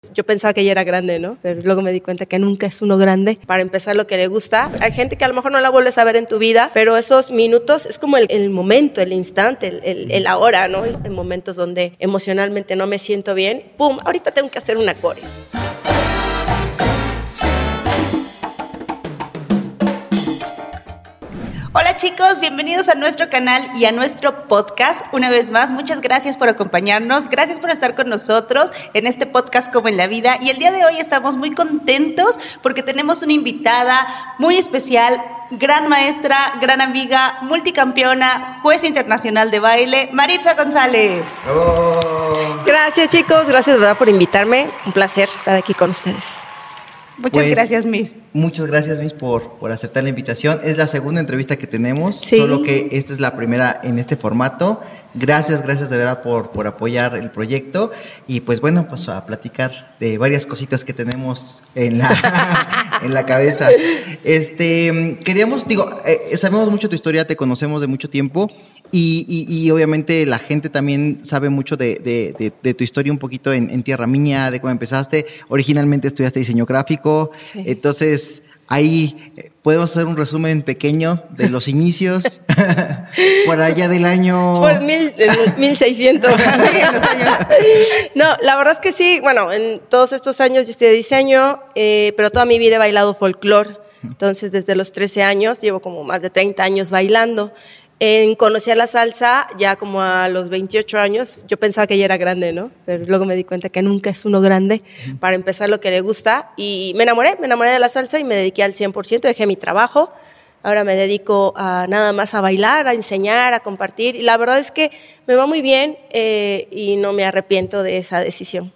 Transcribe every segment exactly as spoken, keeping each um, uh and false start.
Yo pensaba que ya era grande, ¿no? Pero luego me di cuenta que nunca es uno grande. Para empezar, lo que le gusta. Hay gente que a lo mejor no la vuelves a ver en tu vida, pero esos minutos es como el, el momento, el instante, el, el, el ahora, ¿no? En momentos donde emocionalmente no me siento bien, ¡pum! Ahorita tengo que hacer una coreo. Hola chicos, bienvenidos a nuestro canal y a nuestro podcast. Una vez más, muchas gracias por acompañarnos, gracias por estar con nosotros en este podcast Como en la Vida. Y el día de hoy estamos muy contentos porque tenemos una invitada muy especial, gran maestra, gran amiga, multicampeona, juez internacional de baile, Maritza González. Oh. Gracias chicos, gracias de verdad por invitarme. Un placer estar aquí con ustedes. Muchas pues, gracias, Miss. Muchas gracias, Miss, por, por aceptar la invitación. Es la segunda entrevista que tenemos, sí. Solo que esta es la primera en este formato. Gracias, gracias de verdad por, por apoyar el proyecto. Y pues bueno, pues a platicar de varias cositas que tenemos en la, en la cabeza. Este, queríamos, digo, eh, sabemos mucho de tu historia, te conocemos de mucho tiempo. Y, y, y obviamente la gente también sabe mucho de, de, de, de tu historia un poquito en, en Tierra Mía, de cómo empezaste. Originalmente estudiaste diseño gráfico, sí. Entonces ahí podemos hacer un resumen pequeño de los inicios, por allá del año... Por mil, mil seiscientos. No, la verdad es que sí, bueno, en todos estos años yo estudié diseño, eh, pero toda mi vida he bailado folclore. Entonces desde los trece años, llevo como más de treinta años bailando. En conocí a la salsa ya como a los veintiocho años. Yo pensaba que ya era grande, ¿no? Pero luego me di cuenta que nunca es uno grande. Para empezar, lo que le gusta. Y me enamoré, me enamoré de la salsa y me dediqué al cien por ciento. Dejé mi trabajo. Ahora me dedico a nada más a bailar, a enseñar, a compartir. Y la verdad es que me va muy bien eh, y no me arrepiento de esa decisión.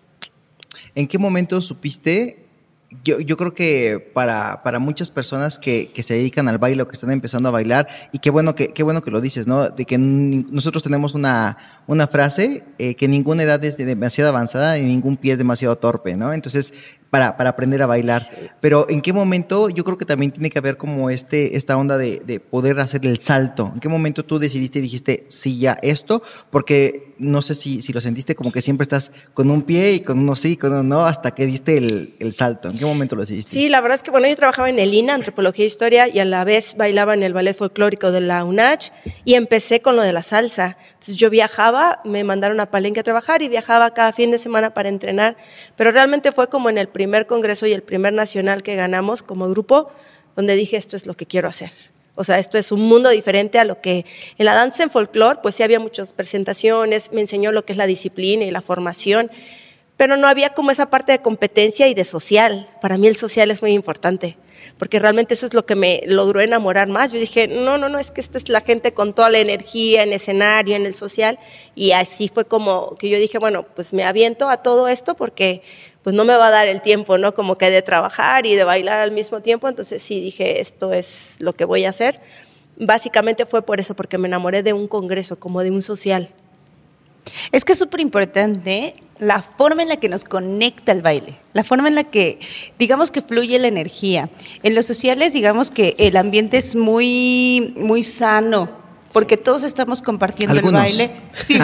¿En qué momento supiste? Yo, yo creo que para, para muchas personas que, que se dedican al baile o que están empezando a bailar, y qué bueno que, qué bueno que lo dices, ¿no? De que n- nosotros tenemos una, una frase, eh, que ninguna edad es demasiado avanzada y ningún pie es demasiado torpe, ¿no? Entonces, para, para aprender a bailar. Sí. Pero ¿en qué momento? Yo creo que también tiene que haber como este, esta onda de, de poder hacer el salto. ¿En qué momento tú decidiste y dijiste, sí, ya esto? Porque no sé si, si lo sentiste como que siempre estás con un pie y con uno sí, con uno no, hasta que diste el, el salto. ¿En qué momento lo decidiste? Sí, la verdad es que, bueno, yo trabajaba en el I N A, Antropología e Historia, y a la vez bailaba en el Ballet Folclórico de la UNACH, y empecé con lo de la salsa. Entonces yo viajaba, me mandaron a Palenque a trabajar y viajaba cada fin de semana para entrenar, pero realmente fue como en el primer congreso y el primer nacional que ganamos como grupo, donde dije, esto es lo que quiero hacer. O sea, esto es un mundo diferente a lo que en la danza en folclore, pues sí había muchas presentaciones, me enseñó lo que es la disciplina y la formación, pero no había como esa parte de competencia y de social. Para mí el social es muy importante, porque realmente eso es lo que me logró enamorar más. Yo dije, no, no, no, es que esta es la gente con toda la energía en escenario, en el social, y así fue como que yo dije, bueno, pues me aviento a todo esto porque pues no me va a dar el tiempo, ¿no? Como que de trabajar y de bailar al mismo tiempo. Entonces sí dije, esto es lo que voy a hacer. Básicamente fue por eso, porque me enamoré de un congreso, como de un social. Es que es súper importante la forma en la que nos conecta el baile, la forma en la que, digamos, que fluye la energía. En los sociales, digamos que el ambiente es muy, muy sano, porque todos estamos compartiendo Algunos. el baile. Sí,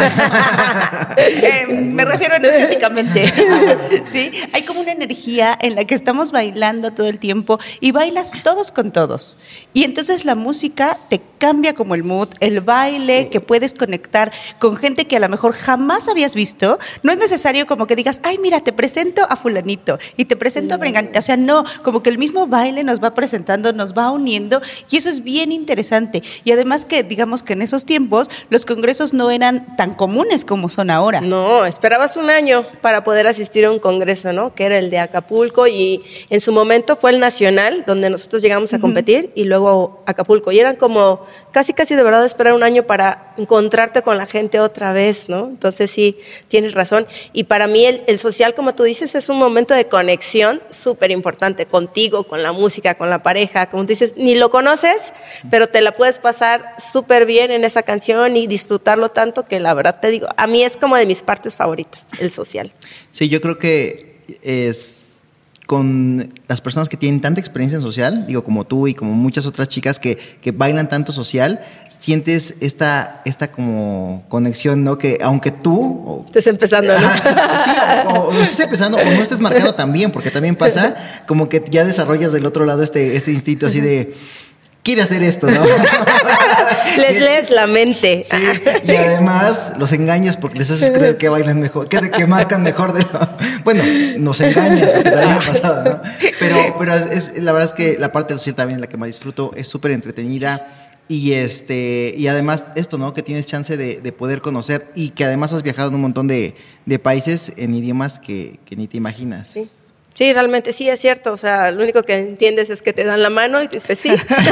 eh, me refiero energéticamente. Sí, hay como una energía en la que estamos bailando todo el tiempo y bailas todos con todos. Y entonces la música te cambia como el mood, el baile, sí. Que puedes conectar con gente que a lo mejor jamás habías visto. No es necesario como que digas, ay, mira, te presento a fulanito y te presento sí. a Brenganita. O sea, no, como que el mismo baile nos va presentando, nos va uniendo, y eso es bien interesante. Y además que, digamos, que en esos tiempos los congresos no eran tan comunes como son ahora. No, esperabas un año para poder asistir a un congreso, ¿no? Que era el de Acapulco, y en su momento fue el nacional, donde nosotros llegamos a uh-huh. competir, y luego Acapulco. Y eran como casi, casi de verdad esperar un año para encontrarte con la gente otra vez, ¿no? Entonces sí, tienes razón. Y para mí el, el social, como tú dices, es un momento de conexión súper importante contigo, con la música, con la pareja. Como tú dices, ni lo conoces, pero te la puedes pasar súper bien en esa canción y disfrutarlo tanto que la verdad te digo, a mí es como de mis partes favoritas, el social. Sí, yo creo que es con las personas que tienen tanta experiencia en social, digo, como tú y como muchas otras chicas que, que bailan tanto social, sientes esta, esta como conexión, ¿no? Que aunque tú... O, Estás empezando, ¿no? sí, o, o no estés empezando o no estés marcando también, porque también pasa como que ya desarrollas del otro lado este, este instinto así de... Quiere hacer esto, ¿no? Les lees la mente. Sí, y además los engañas porque les haces creer que bailan mejor, que, que marcan mejor de lo... Bueno, nos engañas, porque también ha pasado, ¿no? Pero, pero es, es, la verdad es que la parte del social también es la que más disfruto, es súper entretenida y este y además esto, ¿no? Que tienes chance de, de poder conocer y que además has viajado en un montón de, de países en idiomas que, que ni te imaginas. Sí. Sí, realmente sí, es cierto. O sea, lo único que entiendes es que te dan la mano y tú dices sí.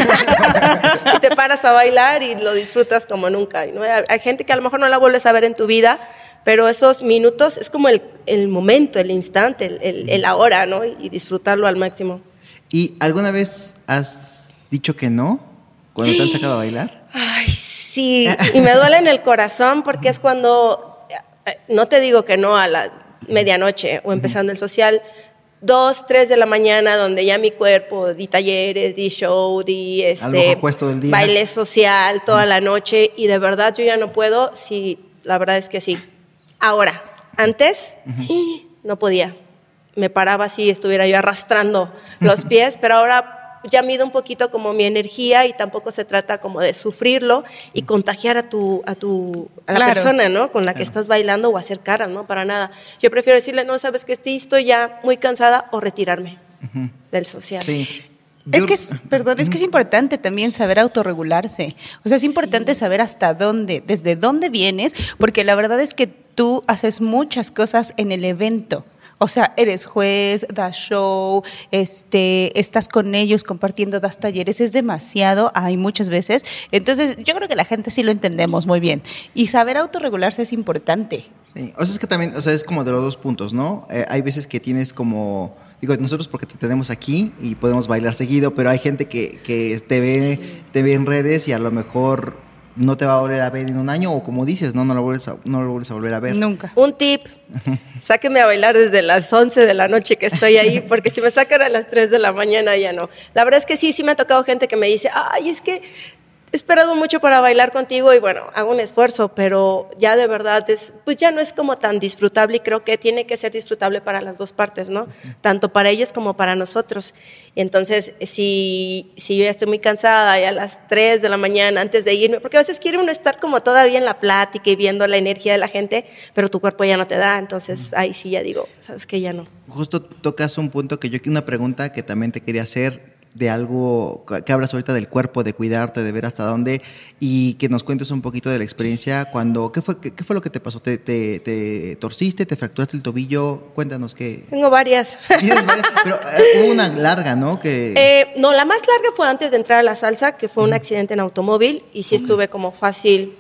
Y te paras a bailar y lo disfrutas como nunca, ¿no? Hay gente que a lo mejor no la vuelves a ver en tu vida, pero esos minutos es como el, el momento, el instante, el, el, el ahora, ¿no? Y disfrutarlo al máximo. ¿Y alguna vez has dicho que no cuando te han sacado a bailar? Ay, sí. Y me duele en el corazón porque es cuando, no te digo que no a la medianoche o empezando el social, dos, tres de la mañana, donde ya mi cuerpo, di talleres, di show, di este, baile social toda la noche, y de verdad yo ya no puedo, sí, la verdad es que sí. Ahora, antes, uh-huh. no podía. Me paraba así, estuviera yo arrastrando los pies, pero ahora ya mido un poquito como mi energía y tampoco se trata como de sufrirlo y contagiar a tu a tu a la claro. persona, ¿no? Con la que claro. estás bailando o hacer caras, ¿no? Para nada. Yo prefiero decirle, no, sabes que sí, estoy ya muy cansada, o retirarme uh-huh. del social. Sí. Es que es, perdón, es que es importante también saber autorregularse. O sea, es importante sí. saber hasta dónde, desde dónde vienes, porque la verdad es que tú haces muchas cosas en el evento. O sea, eres juez, das show, este, estás con ellos compartiendo, das talleres, es demasiado, hay muchas veces. Entonces, yo creo que la gente sí lo entendemos muy bien. Y saber autorregularse es importante. Sí, o sea, es que también, o sea, es como de los dos puntos, ¿no? Eh, hay veces que tienes como... Digo, nosotros porque te tenemos aquí y podemos bailar seguido, pero hay gente que, que te ve, sí. te ve en redes y a lo mejor no te va a volver a ver en un año, o como dices, no, no lo vuelves a, no lo vuelves a volver a ver. Nunca. Un tip, sáquenme a bailar desde las once de la noche que estoy ahí, porque si me sacan a las tres de la mañana ya no. La verdad es que sí, sí me ha tocado gente que me dice, ay, es que he esperado mucho para bailar contigo y bueno, hago un esfuerzo, pero ya de verdad es, pues ya no es como tan disfrutable y creo que tiene que ser disfrutable para las dos partes, ¿no? Tanto para ellos como para nosotros. Y entonces, si, si yo ya estoy muy cansada y a las tres de la mañana antes de irme, porque a veces quiere uno estar como todavía en la plática y viendo la energía de la gente, pero tu cuerpo ya no te da, entonces ahí sí ya digo, sabes que ya no. Justo tocas un punto que yo, una pregunta que también te quería hacer, de algo que hablas ahorita del cuerpo, de cuidarte, de ver hasta dónde, y que nos cuentes un poquito de la experiencia cuando, ¿qué fue, qué, qué fue lo que te pasó? ¿Te, te, te torciste? ¿Te fracturaste el tobillo? Cuéntanos qué. Tengo varias. ¿Tienes varias? Pero eh, hubo una larga, ¿no? Que... Eh, no, la más larga fue antes de entrar a la salsa, que fue un accidente en automóvil, y sí estuve como fácil,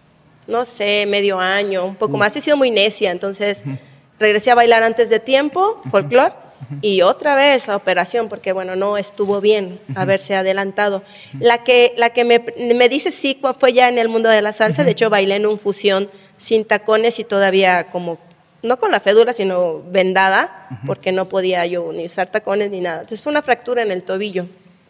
no sé, medio año, un poco uh. más. He sido muy necia, entonces uh. regresé a bailar antes de tiempo, uh-huh. folclore, Uh-huh. y otra vez a operación porque bueno, no estuvo bien uh-huh. haberse adelantado. Uh-huh. La que, la que me, me dice sí fue ya en el mundo de la salsa, uh-huh. de hecho bailé en un fusión sin tacones y todavía como, no con la fédula, sino vendada, uh-huh. porque no podía yo ni usar tacones ni nada. Entonces fue una fractura en el tobillo.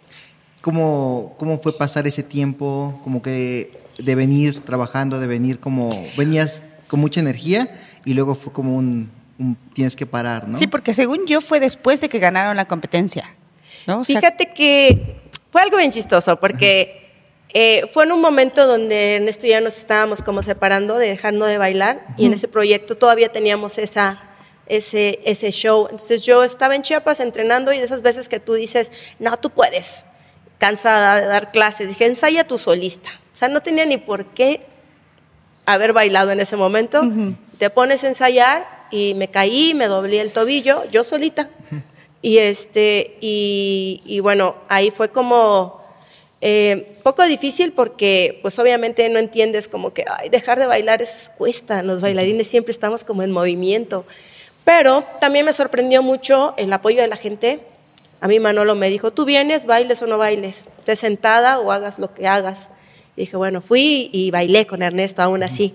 ¿Cómo, cómo fue pasar ese tiempo? Como que de venir trabajando, de venir como, venías con mucha energía y luego fue como un... tienes que parar, ¿no? Sí, porque según yo fue después de que ganaron la competencia, ¿no? O sea, fíjate que fue algo bien chistoso, porque eh, fue en un momento donde Ernesto y yo nos estábamos como separando, de dejarnos de bailar, uh-huh. y en ese proyecto todavía teníamos esa, ese, ese show. Entonces yo estaba en Chiapas entrenando y de esas veces que tú dices, no, tú puedes, cansada de dar clases, dije, ensaya tu solista. O sea, no tenía ni por qué haber bailado en ese momento. Uh-huh. Te pones a ensayar y me caí, me doblé el tobillo, yo solita. Uh-huh. Y, este, y, y bueno, ahí fue como eh, poco difícil porque pues obviamente no entiendes como que ay, dejar de bailar es, cuesta, los bailarines siempre estamos como en movimiento. Pero también me sorprendió mucho el apoyo de la gente. A mí Manolo me dijo, tú vienes, bailes o no bailes, estés sentada o hagas lo que hagas. Y dije, bueno, fui y bailé con Ernesto aún así.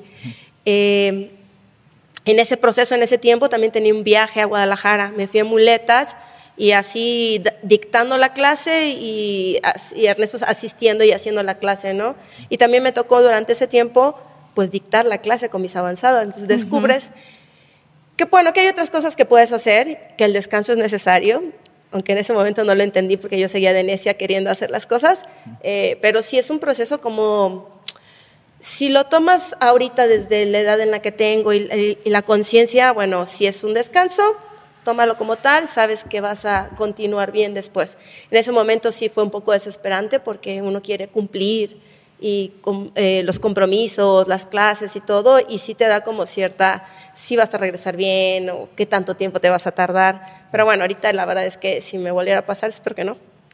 Eh, En ese proceso, en ese tiempo, también tenía un viaje a Guadalajara. Me fui en muletas y así dictando la clase y, y Ernesto asistiendo y haciendo la clase, ¿no? Y también me tocó durante ese tiempo, pues, dictar la clase con mis avanzadas. Entonces, descubres uh-huh. que, bueno, que hay otras cosas que puedes hacer, que el descanso es necesario, aunque en ese momento no lo entendí porque yo seguía de necia queriendo hacer las cosas, eh, pero sí es un proceso como... Si lo tomas ahorita desde la edad en la que tengo y, y, y la conciencia, bueno, si es un descanso, tómalo como tal, sabes que vas a continuar bien después. En ese momento sí fue un poco desesperante porque uno quiere cumplir y eh, los compromisos, las clases y todo, y sí te da como cierta, si vas a regresar bien o qué tanto tiempo te vas a tardar. Pero bueno, ahorita la verdad es que si me volviera a pasar, espero que no.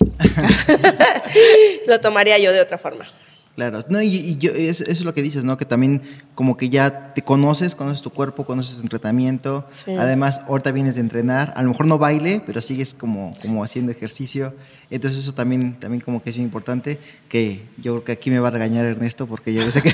Lo tomaría yo de otra forma. Claro, no, y, y yo, eso, eso es lo que dices, ¿no? Que también como que ya te conoces, conoces tu cuerpo, conoces tu entrenamiento. Sí. Además, ahorita vienes de entrenar, a lo mejor no baile, pero sigues como, como haciendo ejercicio. Entonces eso también, también como que es muy importante, que yo creo que aquí me va a regañar Ernesto porque ya sé que,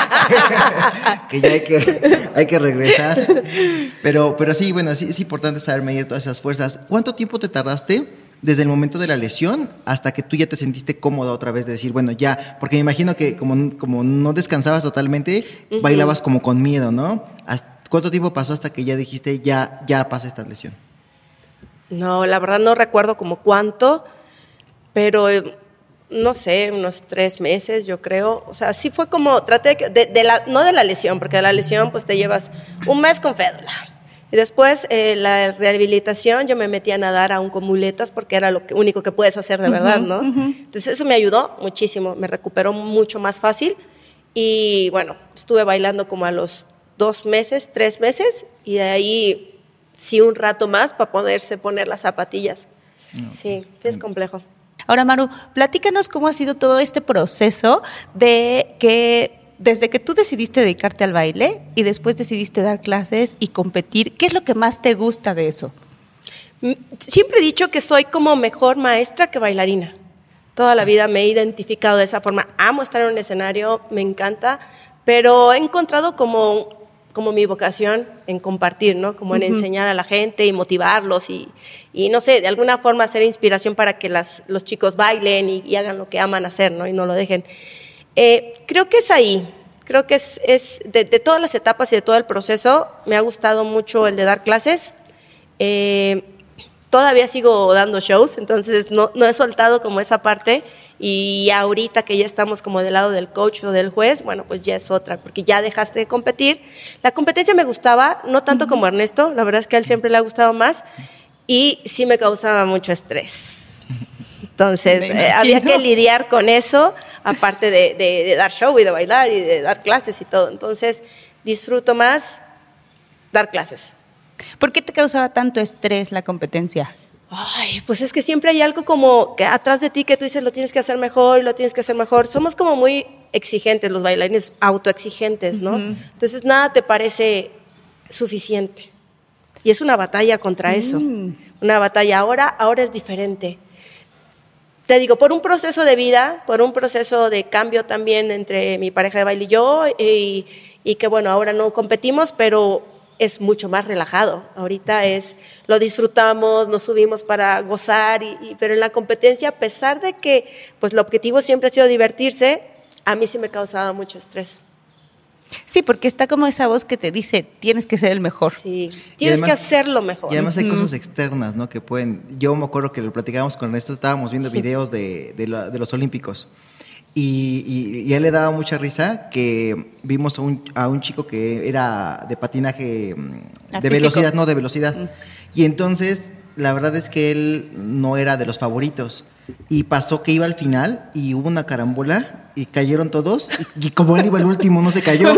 que ya hay que, hay que regresar. Pero, pero sí, bueno, sí es importante saber medir todas esas fuerzas. ¿Cuánto tiempo te tardaste desde el momento de la lesión hasta que tú ya te sentiste cómoda otra vez de decir, bueno, ya, porque me imagino que como, como no descansabas totalmente, uh-huh. bailabas como con miedo, ¿no? ¿Cuánto tiempo pasó hasta que ya dijiste, ya, ya pasa esta lesión? No, la verdad no recuerdo como cuánto, pero no sé, unos tres meses yo creo. O sea, sí fue como, traté de, de, de la, no de la lesión, porque de la lesión pues te llevas un mes con fédula. Y después, eh, la rehabilitación, yo me metí a nadar aún con muletas porque era lo que, único que puedes hacer de verdad, ¿no? Uh-huh. Entonces, eso me ayudó muchísimo, me recuperó mucho más fácil. Y bueno, estuve bailando como a los dos meses, tres meses, y de ahí sí un rato más para poderse poner las zapatillas. No. Sí, sí es complejo. Ahora, Maru, platícanos cómo ha sido todo este proceso de que... Desde que tú decidiste dedicarte al baile y después decidiste dar clases y competir, ¿qué es lo que más te gusta de eso? Siempre he dicho que soy como mejor maestra que bailarina. Toda la vida me he identificado de esa forma. Amo estar en un escenario, me encanta, pero he encontrado como, como mi vocación en compartir, ¿no? Como en uh-huh. enseñar a la gente y motivarlos y, y, no sé, de alguna forma hacer inspiración para que las, los chicos bailen y, y hagan lo que aman hacer, ¿no? Y no lo dejen. Eh, creo que es ahí, creo que es, es de, de todas las etapas y de todo el proceso, me ha gustado mucho el de dar clases. Eh, todavía sigo dando shows, entonces no, no he soltado como esa parte, y ahorita que ya estamos como del lado del coach o del juez, bueno, pues ya es otra, porque ya dejaste de competir. La competencia me gustaba, no tanto uh-huh. como Ernesto, la verdad es que a él siempre le ha gustado más, y sí me causaba mucho estrés. Entonces, eh, había que lidiar con eso, aparte de, de, de dar show y de bailar y de dar clases y todo. Entonces, disfruto más dar clases. ¿Por qué te causaba tanto estrés la competencia? Ay, pues es que siempre hay algo como que atrás de ti que tú dices, lo tienes que hacer mejor y lo tienes que hacer mejor. Somos como muy exigentes, los bailarines autoexigentes, ¿no? Uh-huh. Entonces, nada te parece suficiente. Y es una batalla contra eso. Mm. Una batalla. Ahora, ahora es diferente. Te digo, por un proceso de vida, por un proceso de cambio también entre mi pareja de baile y yo, y, y que bueno, ahora no competimos, pero es mucho más relajado. Ahorita es, lo disfrutamos, nos subimos para gozar, y, y, pero en la competencia, a pesar de que pues el objetivo siempre ha sido divertirse, a mí sí me causaba mucho estrés. Sí, porque está como esa voz que te dice, tienes que ser el mejor. Sí, tienes además, que hacerlo mejor. Y además hay uh-huh. cosas externas, ¿no? Que pueden... Yo me acuerdo que lo platicábamos con Ernesto, estábamos viendo videos de, de, la, de los Olímpicos. Y, y, y a él le daba mucha risa que vimos a un, a un chico que era de patinaje, artístico. De velocidad, no, de velocidad. Uh-huh. Y entonces, la verdad es que él no era de los favoritos. Y pasó que iba al final y hubo una carambola y cayeron todos y, y como él iba el último no se cayó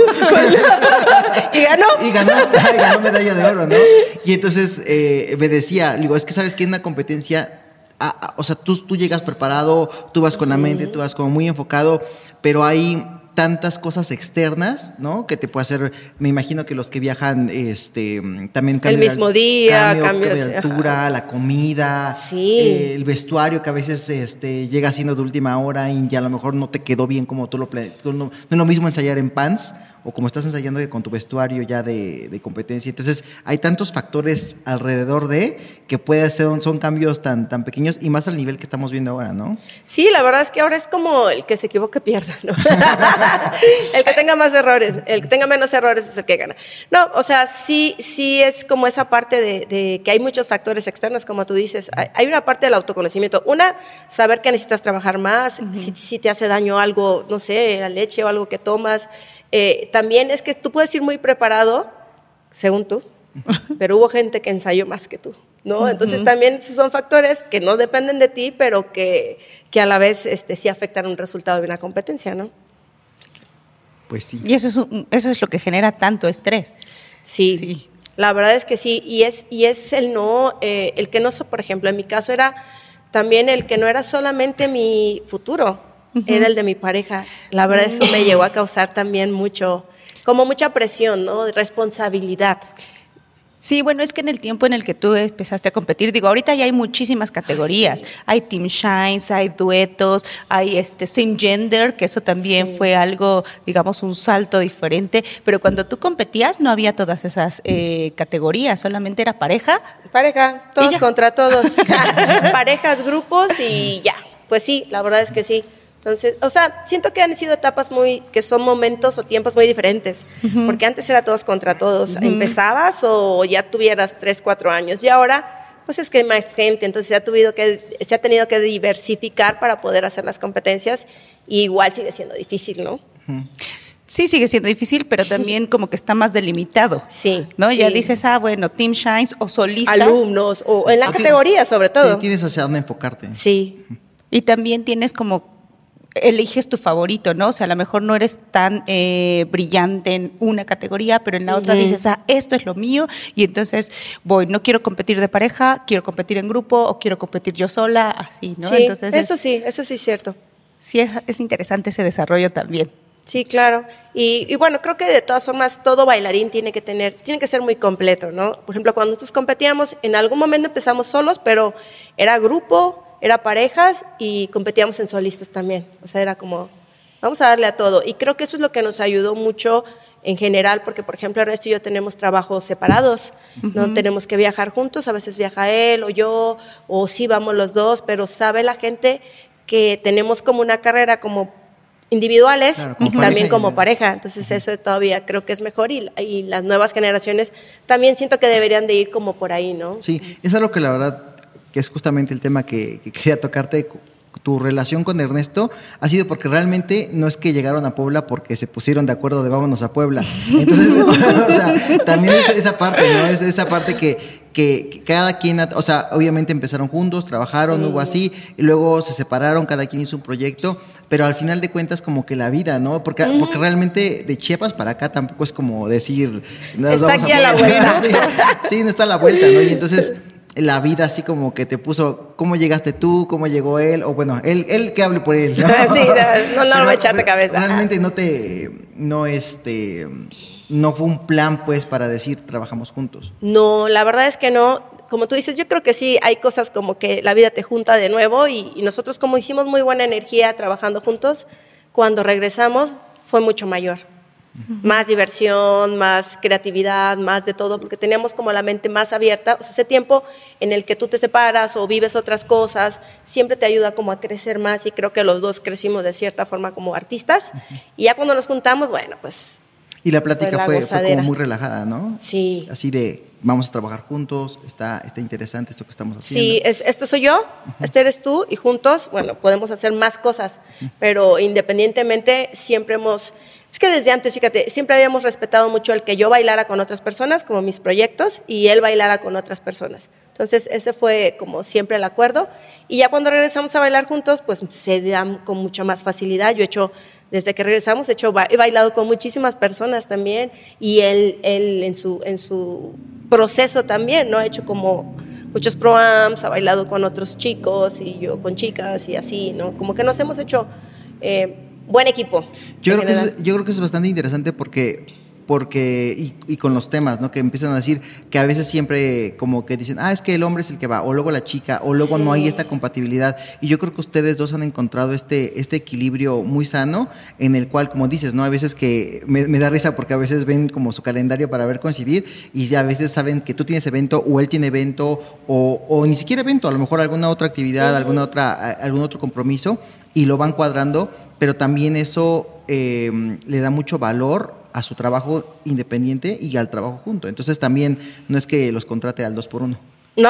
y ganó y ganó, y ganó medalla de oro, ¿no? Y entonces eh, me decía, digo, es que sabes que en una competencia, a, a, o sea, tú, tú llegas preparado, tú vas con la mente, tú vas como muy enfocado, pero hay tantas cosas externas, ¿no? Que te puede hacer, me imagino que los que viajan, este, también cambian el mismo día, cambio, cambios, cambio de altura, ajá. La comida, sí. eh, el vestuario que a veces este, llega siendo de última hora y ya a lo mejor no te quedó bien como tú lo planeaste. No, no es lo mismo ensayar en pants o como estás ensayando con tu vestuario ya de, de competencia. Entonces, hay tantos factores alrededor de que puede ser, son cambios tan, tan pequeños y más al nivel que estamos viendo ahora, ¿no? Sí, la verdad es que ahora es como el que se equivoque pierda, ¿no? El que tenga más errores, el que tenga menos errores es el que gana. No, o sea, sí, sí es como esa parte de, de que hay muchos factores externos, como tú dices. Hay, hay una parte del autoconocimiento. Una, saber que necesitas trabajar más, uh-huh. si, si te hace daño algo, no sé, la leche o algo que tomas. Eh, también es que tú puedes ir muy preparado, según tú, pero hubo gente que ensayó más que tú, ¿no? Entonces, uh-huh. también son factores que no dependen de ti, pero que, que a la vez este, sí afectan un resultado de una competencia, ¿no? Pues sí. Y eso es, un, eso es lo que genera tanto estrés. Sí, sí. La verdad es que sí, y es, y es el no, eh, el que no, por ejemplo, en mi caso era también el que no era solamente mi futuro, uh-huh. era el de mi pareja. La verdad, eso me llegó a causar también mucho, como mucha presión, ¿no? De responsabilidad. Sí, bueno, es que en el tiempo en el que tú empezaste a competir, digo, ahorita ya hay muchísimas categorías, sí. hay Team Shines, hay duetos, hay este Same Gender, que eso también sí. fue algo, digamos, un salto diferente, pero cuando tú competías no había todas esas eh, categorías, solamente era pareja. Pareja, todos contra todos, parejas, grupos y ya, pues sí, la verdad es que sí. Entonces, o sea, siento que han sido etapas muy, que son momentos o tiempos muy diferentes, uh-huh. porque antes era todos contra todos, uh-huh. empezabas o ya tuvieras tres, cuatro años, y ahora, pues es que hay más gente, entonces se ha, tenido que, se ha tenido que diversificar para poder hacer las competencias, y igual sigue siendo difícil, ¿no? Uh-huh. Sí, sigue siendo difícil, pero también como que está más delimitado. Sí. ¿No? Sí. Ya dices, ah, bueno, Team Shines o solistas. Alumnos, o en la okay. categoría sobre todo. Sí, tienes hacia dónde enfocarte. Sí. Y también tienes como eliges tu favorito, ¿no? O sea, a lo mejor no eres tan eh, brillante en una categoría, pero en la uh-huh. otra dices, ah, esto es lo mío, y entonces voy, no quiero competir de pareja, quiero competir en grupo, o quiero competir yo sola, así, ¿no? Sí, entonces eso es, sí, eso sí es cierto. Sí, es, es interesante ese desarrollo también. Sí, claro. Y, y bueno, creo que de todas formas todo bailarín tiene que tener, tiene que ser muy completo, ¿no? Por ejemplo, cuando nosotros competíamos, en algún momento empezamos solos, pero era grupo, era parejas y competíamos en solistas también. O sea, era como, vamos a darle a todo. Y creo que eso es lo que nos ayudó mucho en general, porque, por ejemplo, Ernesto y yo tenemos trabajos separados, uh-huh. no tenemos que viajar juntos, a veces viaja él o yo, o sí vamos los dos, pero sabe la gente que tenemos como una carrera como individuales claro, y también como pareja, entonces uh-huh. eso todavía creo que es mejor y, y las nuevas generaciones también siento que deberían de ir como por ahí, ¿no? Sí, es algo que la verdad que es justamente el tema que, que quería tocarte. Tu relación con Ernesto ha sido porque realmente no es que llegaron a Puebla porque se pusieron de acuerdo de vámonos a Puebla. Entonces, o sea, también es esa parte, ¿no? Es esa parte que, que, que cada quien, o sea, obviamente empezaron juntos, trabajaron, sí. hubo así, y luego se separaron, cada quien hizo un proyecto, pero al final de cuentas como que la vida, ¿no? Porque, mm. porque realmente de Chiapas para acá tampoco es como decir... Está aquí a, a la vuelta. Sí, sí, no está a la vuelta, ¿no? Y entonces... la vida así como que te puso, ¿cómo llegaste tú? ¿Cómo llegó él? O bueno, él, él que hable por él, ¿no? Sí, no, no, no lo voy a echar de cabeza. Realmente no te, no este, no fue un plan pues para decir trabajamos juntos. No, la verdad es que no. Como tú dices, yo creo que sí, hay cosas como que la vida te junta de nuevo y, y nosotros como hicimos muy buena energía trabajando juntos, cuando regresamos fue mucho mayor. Uh-huh. Más diversión, más creatividad, más de todo, porque teníamos como la mente más abierta. O sea, ese tiempo en el que tú te separas o vives otras cosas, siempre te ayuda como a crecer más y creo que los dos crecimos de cierta forma como artistas. Uh-huh. Y ya cuando nos juntamos, bueno, pues... Y la plática fue, fue, fue como muy relajada, ¿no? Sí. Así de, vamos a trabajar juntos, está, está interesante esto que estamos haciendo. Sí, es, esto soy yo, uh-huh. este eres tú, y juntos, bueno, podemos hacer más cosas, uh-huh. pero independientemente siempre hemos... Es que desde antes, fíjate, siempre habíamos respetado mucho el que yo bailara con otras personas, como mis proyectos, y él bailara con otras personas. Entonces, ese fue como siempre el acuerdo. Y ya cuando regresamos a bailar juntos, pues se dan con mucha más facilidad. Yo he hecho, desde que regresamos, he, hecho, he bailado con muchísimas personas también, y él, él en, su, en su proceso también, ¿no? Ha hecho como muchos pro-ams, ha bailado con otros chicos, y yo con chicas, y así, ¿no? Como que nos hemos hecho... Eh, buen equipo. Yo creo, que es, yo creo que es bastante interesante porque porque, y, y con los temas, ¿no? Que empiezan a decir que a veces siempre como que dicen, ah, es que el hombre es el que va, o luego la chica, o luego sí. no hay esta compatibilidad. Y yo creo que ustedes dos han encontrado este, este equilibrio muy sano, en el cual, como dices, ¿no? A veces que me, me da risa porque a veces ven como su calendario para ver coincidir, y ya a veces saben que tú tienes evento, o él tiene evento, o, o ni siquiera evento, a lo mejor alguna otra actividad, uh-huh. alguna otra, algún otro compromiso, y lo van cuadrando, pero también eso eh, le da mucho valor a su trabajo independiente y al trabajo junto. Entonces también no es que los contrate al dos por uno. No,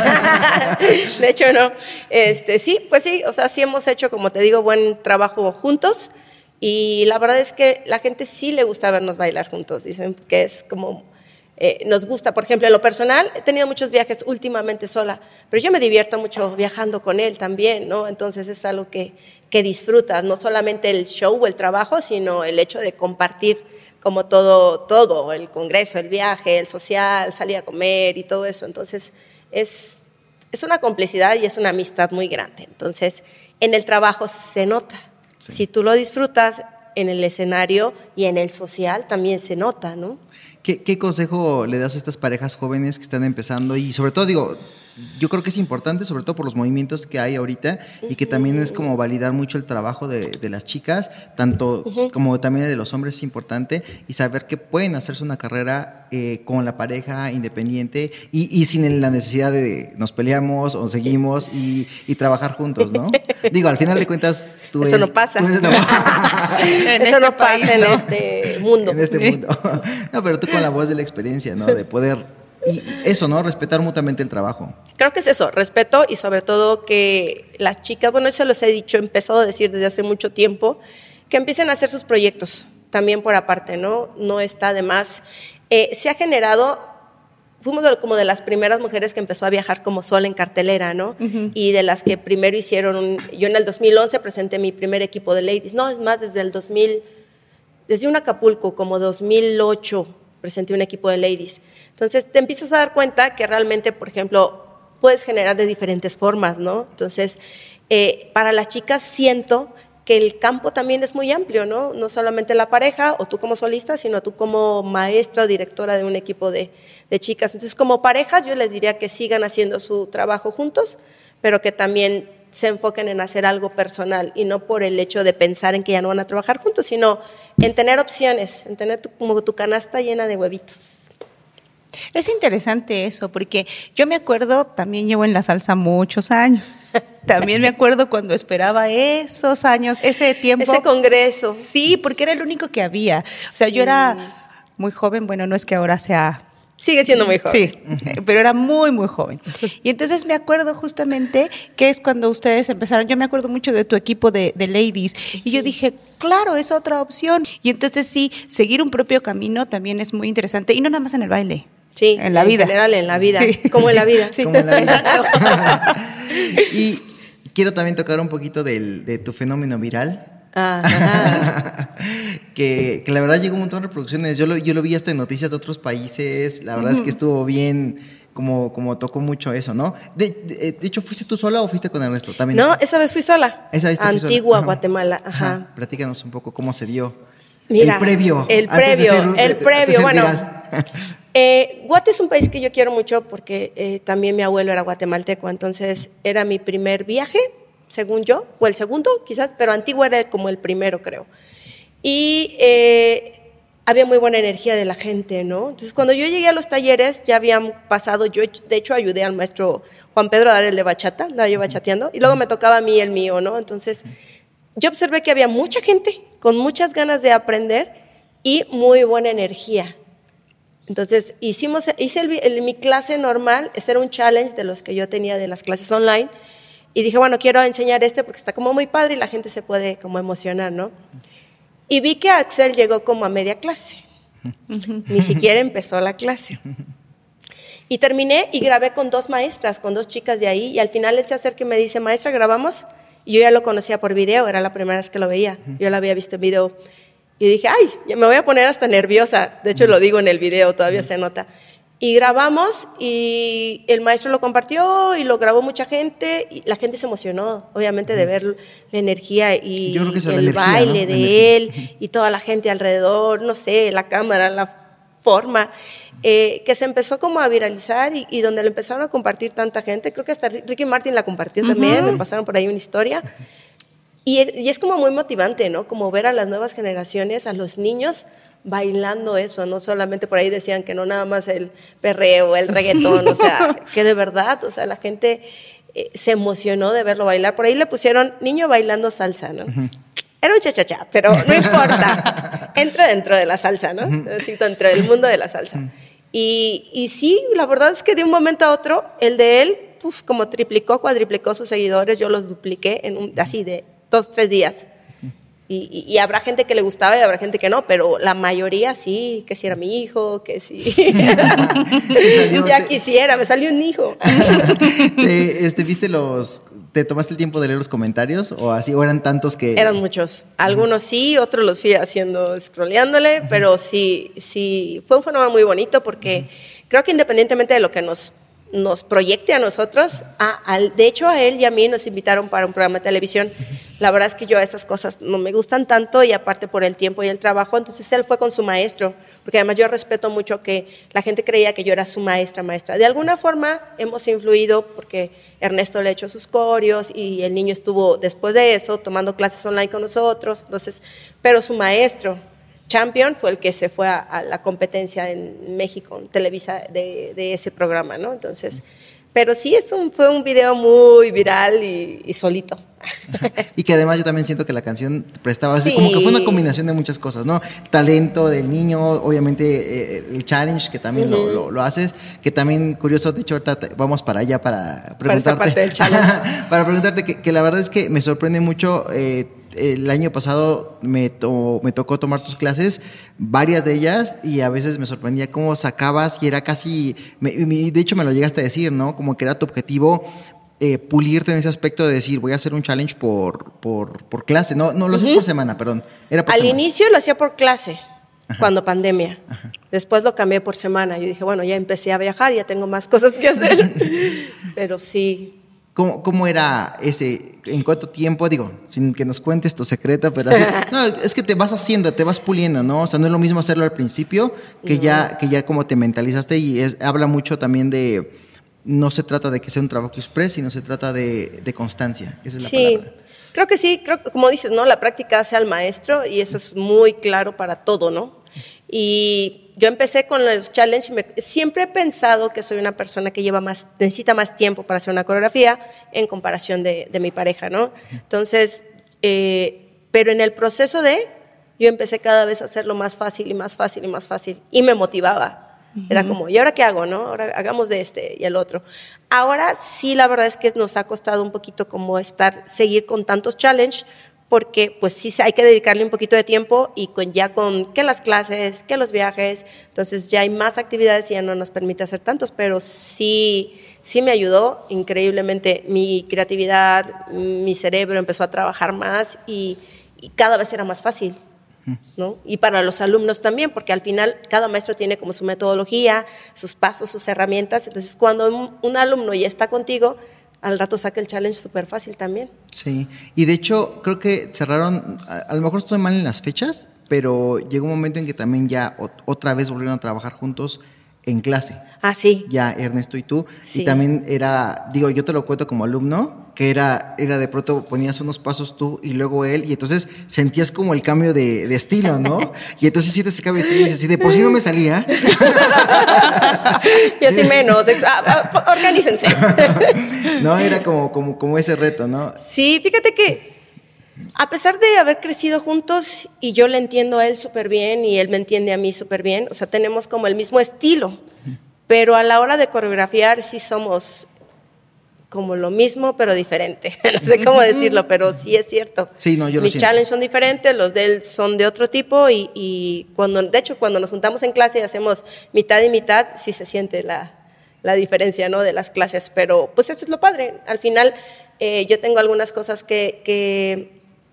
de hecho no. Este, sí, pues sí, o sea, sí hemos hecho, como te digo, buen trabajo juntos, y la verdad es que la gente sí le gusta vernos bailar juntos. Dicen que es como, eh, nos gusta, por ejemplo, en lo personal, he tenido muchos viajes últimamente sola, pero yo me divierto mucho viajando con él también, ¿no? Entonces es algo que, que disfrutas, no solamente el show o el trabajo, sino el hecho de compartir como todo, todo, el congreso, el viaje, el social, salir a comer y todo eso. Entonces, es, es una complicidad y es una amistad muy grande. Entonces, en el trabajo se nota. Sí. Si tú lo disfrutas, en el escenario y en el social también se nota, ¿no? ¿Qué, qué consejo le das a estas parejas jóvenes que están empezando? Y sobre todo, digo, yo creo que es importante, sobre todo por los movimientos que hay ahorita, y que también es como validar mucho el trabajo de, de las chicas, tanto uh-huh. como también el de los hombres es importante, y saber que pueden hacerse una carrera eh, con la pareja independiente y, y sin la necesidad de nos peleamos o seguimos y, y trabajar juntos, ¿no? Digo, al final de cuentas, tú Eso eres, no pasa. Tú eres la... Eso este no país, pasa en ¿no? este mundo. En este mundo. No, pero tú con la voz de la experiencia, ¿no? De poder... Y eso, ¿no? Respetar mutuamente el trabajo. Creo que es eso, respeto, y sobre todo que las chicas, bueno, eso los he dicho, he empezado a decir desde hace mucho tiempo, que empiecen a hacer sus proyectos también por aparte, ¿no? No está de más. Eh, se ha generado, fuimos de, como de las primeras mujeres que empezó a viajar como sola en cartelera, ¿no? Uh-huh. Y de las que primero hicieron, un, yo en el dos mil once presenté mi primer equipo de ladies, no, es más, desde el dos mil, desde un Acapulco, como dos mil ocho, presenté un equipo de ladies. Entonces te empiezas a dar cuenta que realmente, por ejemplo, puedes generar de diferentes formas, ¿no? Entonces, eh, para las chicas siento que el campo también es muy amplio, ¿no? No solamente la pareja o tú como solista, sino tú como maestra o directora de un equipo de, de chicas. Entonces, como parejas, yo les diría que sigan haciendo su trabajo juntos, pero que también se enfoquen en hacer algo personal, y no por el hecho de pensar en que ya no van a trabajar juntos, sino en tener opciones, en tener tu, como tu canasta llena de huevitos. Es interesante eso, porque yo me acuerdo, también llevo en la salsa muchos años, también me acuerdo cuando esperaba esos años, ese tiempo. Ese congreso. Sí, porque era el único que había. O sea, yo era muy joven, bueno, no es que ahora sea... Sigue siendo muy joven. Sí, pero era muy, muy joven. Y entonces me acuerdo justamente que es cuando ustedes empezaron, yo me acuerdo mucho de tu equipo de, de ladies, y yo dije, claro, es otra opción. Y entonces sí, seguir un propio camino también es muy interesante, y no nada más en el baile. Sí, en la vida. En general, en la vida. Sí. Como en la vida. Sí. Como en la vida. Y quiero también tocar un poquito del, de tu fenómeno viral. Ajá. que, que la verdad llegó un montón de reproducciones. Yo lo, yo lo vi hasta en noticias de otros países. La verdad uh-huh. es que estuvo bien, como, como tocó mucho eso, ¿no? De, de, de hecho, ¿fuiste tú sola o fuiste con Ernesto? ¿También? No, esa vez fui sola. Esa vez Antigua, sola. Guatemala. Ajá. Ajá. Platícanos un poco cómo se dio. Mira, el previo. El previo, ser, el de, previo. De bueno, eh, Guate es un país que yo quiero mucho porque eh, también mi abuelo era guatemalteco, entonces era mi primer viaje, según yo, o el segundo quizás, pero Antigua era como el primero, creo. Y eh, había muy buena energía de la gente, ¿no? Entonces, cuando yo llegué a los talleres, ya habían pasado, yo de hecho ayudé al maestro Juan Pedro a dar el de bachata, andaba yo bachateando, y luego me tocaba a mí el mío, ¿no? Entonces, yo observé que había mucha gente con muchas ganas de aprender y muy buena energía. Entonces, hicimos, hice el, el, mi clase normal, ese era un challenge de los que yo tenía de las clases online, y dije, bueno, quiero enseñar este porque está como muy padre y la gente se puede como emocionar, ¿no? Y vi que Axel llegó como a media clase, ni siquiera empezó la clase. Y terminé y grabé con dos maestras, con dos chicas de ahí, y al final él se acerca y me dice, maestra, ¿grabamos? Y yo ya lo conocía por video, era la primera vez que lo veía, yo lo había visto en video. Y dije, ay, me voy a poner hasta nerviosa. De hecho, lo digo en el video, todavía se nota. Y grabamos y el maestro lo compartió y lo grabó mucha gente y la gente se emocionó, obviamente, de ver la energía y Yo creo que es la el energía, baile ¿no? de él y toda la gente alrededor, no sé, la cámara, la forma, eh, que se empezó como a viralizar y, y donde lo empezaron a compartir tanta gente. Creo que hasta Ricky Martin la compartió uh-huh. también, me pasaron por ahí una historia. Y, y es como muy motivante, ¿no? Como ver a las nuevas generaciones, a los niños bailando eso, no solamente por ahí decían que no nada más el perreo, el reggaetón, o sea, que de verdad, o sea, la gente eh, se emocionó de verlo bailar. Por ahí le pusieron niño bailando salsa, ¿no? Uh-huh. Era un cha-cha-cha, pero no importa, entra dentro de la salsa, ¿no? Uh-huh. Así, dentro del mundo de la salsa. Uh-huh. Y, y sí, la verdad es que de un momento a otro, el de él, pues, como triplicó, cuadriplicó sus seguidores, yo los dupliqué en un, así de dos, tres días. Y, y, y habrá gente que le gustaba y habrá gente que no, pero la mayoría sí, que si era mi hijo, que sí. Salió, ya te... quisiera, me salió un hijo. ¿Te, este, ¿Viste los, te tomaste el tiempo de leer los comentarios o así, o eran tantos que...? Eran muchos, algunos sí, otros los fui haciendo, scrolleándole, uh-huh. pero sí, sí, fue un fenómeno muy bonito porque uh-huh. creo que independientemente de lo que nos... nos proyecte a nosotros, a, al, de hecho a él y a mí nos invitaron para un programa de televisión. La verdad es que yo a estas cosas no me gustan tanto y aparte por el tiempo y el trabajo, entonces él fue con su maestro, porque además yo respeto mucho que la gente creía que yo era su maestra, maestra. De alguna forma hemos influido porque Ernesto le echó sus coreos y el niño estuvo después de eso tomando clases online con nosotros, entonces, pero su maestro, Champion, fue el que se fue a, a la competencia en México, en Televisa, de, de ese programa, ¿no? Entonces, pero sí, es un, fue un video muy viral y, y solito. Y que además yo también siento que la canción prestaba así, sí. como que fue una combinación de muchas cosas, ¿no? Talento del niño, obviamente eh, el challenge que también uh-huh. lo, lo, lo haces, que también curioso, de hecho ahorita te, vamos para allá para preguntarte. Para esa parte del challenge. Para preguntarte que, que la verdad es que me sorprende mucho. Eh, El año pasado me, to, me tocó tomar tus clases, varias de ellas, y a veces me sorprendía cómo sacabas y era casi, me, me, de hecho me lo llegaste a decir, ¿no? Como que era tu objetivo eh, pulirte en ese aspecto de decir, voy a hacer un challenge por, por, por clase, no, no lo haces uh-huh. por semana, perdón. Era por Al semana. inicio lo hacía por clase, Ajá. cuando pandemia. Ajá. Después lo cambié por semana. Yo dije, bueno, ya empecé a viajar, ya tengo más cosas que hacer, pero sí... ¿Cómo, ¿Cómo era ese? ¿En cuánto tiempo? Digo, sin que nos cuentes tu secreto, pero así, no, es que te vas haciendo, te vas puliendo, ¿no? O sea, no es lo mismo hacerlo al principio que, no. ya, que ya como te mentalizaste y es, habla mucho también de, no se trata de que sea un trabajo express, sino se trata de, de constancia. Esa es la sí, palabra. Creo que sí, creo que como dices, ¿no? La práctica hace al maestro y eso es muy claro para todo, ¿no? Y yo empecé con los challenges, me, siempre he pensado que soy una persona que lleva más, necesita más tiempo para hacer una coreografía en comparación de, de mi pareja, ¿no? Entonces, eh, pero en el proceso de, yo empecé cada vez a hacerlo más fácil y más fácil y más fácil y me motivaba. Uh-huh. Era como, ¿y ahora qué hago, no? Ahora hagamos de este y el otro. Ahora sí, la verdad es que nos ha costado un poquito como estar, seguir con tantos challenges, porque pues sí hay que dedicarle un poquito de tiempo y con, ya con que las clases, que los viajes, entonces ya hay más actividades y ya no nos permite hacer tantos, pero sí, sí me ayudó increíblemente. Mi creatividad, mi cerebro empezó a trabajar más y, y cada vez era más fácil, ¿no? Y para los alumnos también, porque al final cada maestro tiene como su metodología, sus pasos, sus herramientas, entonces cuando un, un alumno ya está contigo, al rato saca el challenge súper fácil también. Sí, y de hecho creo que cerraron, a, a lo mejor estoy mal en las fechas, pero llegó un momento en que también ya o, otra vez volvieron a trabajar juntos en clase. Ah, sí. Ya Ernesto y tú. Sí. Y también era, digo, yo te lo cuento como alumno, que era, era de pronto ponías unos pasos tú y luego él, y entonces sentías como el cambio de, de estilo, ¿no? Y entonces sientes ese cambio de estilo y dices, si de por sí no me salía. Y así sí. menos, ah, ah, organícense. No, era como, como, como ese reto, ¿no? Sí, fíjate que a pesar de haber crecido juntos y yo le entiendo a él súper bien y él me entiende a mí súper bien, o sea, tenemos como el mismo estilo, pero a la hora de coreografiar sí somos como lo mismo, pero diferente. No sé cómo decirlo, pero sí es cierto. Sí, no, yo lo Mis siento. challenges son diferentes, los de él son de otro tipo y, y cuando, de hecho, cuando nos juntamos en clase y hacemos mitad y mitad, sí se siente la, la diferencia, ¿no? De las clases, pero pues eso es lo padre. Al final, eh, yo tengo algunas cosas que... que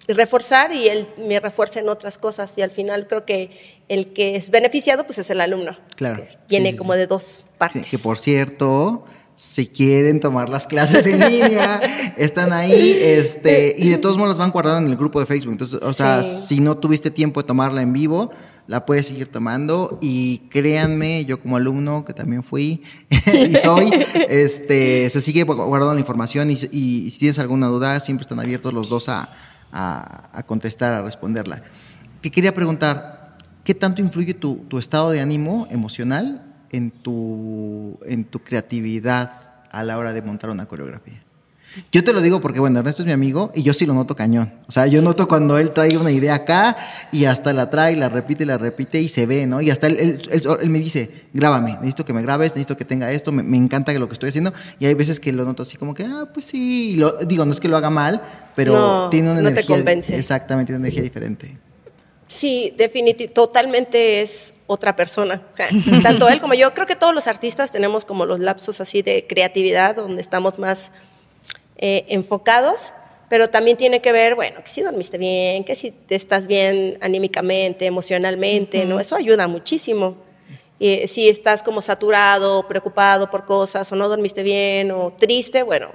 reforzar y él me refuerza en otras cosas y al final creo que el que es beneficiado pues es el alumno. Claro. Que viene sí, sí, como sí. de dos partes. Sí, que por cierto, si quieren tomar las clases en línea, están ahí, este, y de todos modos las van guardando en el grupo de Facebook. Entonces, o sea, Sí. si no tuviste tiempo de tomarla en vivo, la puedes seguir tomando. Y créanme, yo como alumno, que también fui y soy, este, se sigue guardando la información. Y, y, y si tienes alguna duda, siempre están abiertos los dos a, a, a contestar, a responderla. Te quería preguntar, ¿qué tanto influye tu, tu estado de ánimo emocional en tu, en tu creatividad a la hora de montar una coreografía? Yo te lo digo porque, bueno, Ernesto es mi amigo y yo sí lo noto cañón. O sea, yo noto cuando él trae una idea acá y hasta la trae, la repite, la repite y se ve, ¿no? Y hasta él, él, él, él me dice, grábame, necesito que me grabes, necesito que tenga esto, me, me encanta lo que estoy haciendo. Y hay veces que lo noto así como que, ah, pues sí. Lo, digo, no es que lo haga mal, pero no, tiene una no energía. te convence. Exactamente, tiene una energía diferente. Sí, definitivamente, totalmente es otra persona. Tanto él como yo, creo que todos los artistas tenemos como los lapsos así de creatividad donde estamos más eh, enfocados, pero también tiene que ver, bueno, que si dormiste bien, que si te estás bien anímicamente, emocionalmente, uh-huh. ¿no? Eso ayuda muchísimo. Eh, si estás como saturado, preocupado por cosas, o no dormiste bien, o triste, bueno,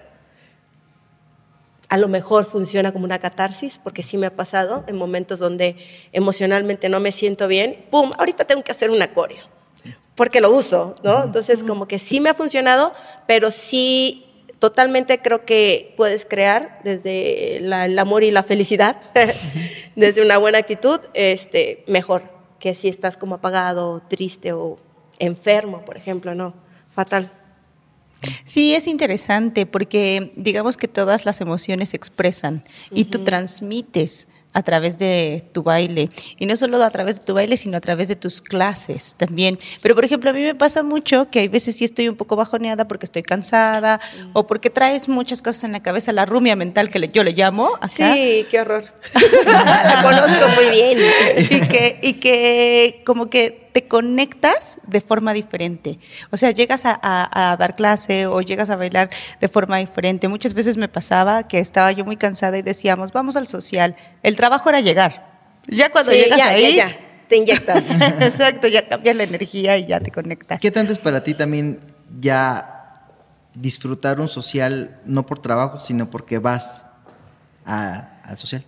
a lo mejor funciona como una catarsis, porque sí me ha pasado en momentos donde emocionalmente no me siento bien, ¡pum!, ahorita tengo que hacer una coreo, porque lo uso, ¿no? Entonces, como que sí me ha funcionado, pero sí, totalmente creo que puedes crear desde la, el amor y la felicidad, desde una buena actitud, este, mejor que si estás como apagado, triste o enfermo, por ejemplo, ¿no? Fatal. Sí, es interesante porque digamos que todas las emociones se expresan uh-huh. y tú transmites a través de tu baile, y no solo a través de tu baile, sino a través de tus clases también. Pero, por ejemplo, a mí me pasa mucho que hay veces sí estoy un poco bajoneada porque estoy cansada uh-huh. o porque traes muchas cosas en la cabeza, la rumia mental que le, yo le llamo acá. Sí, qué horror. La conozco muy bien. y, que, y que como que te conectas de forma diferente. O sea, llegas a, a, a dar clase o llegas a bailar de forma diferente. Muchas veces me pasaba que estaba yo muy cansada y decíamos, vamos al social. El trabajo era llegar. Ya cuando sí, llegas ya, ahí... Ya, ya, te inyectas. Exacto, ya cambias la energía y ya te conectas. ¿Qué tanto es para ti también ya disfrutar un social, no por trabajo, sino porque vas a, al social?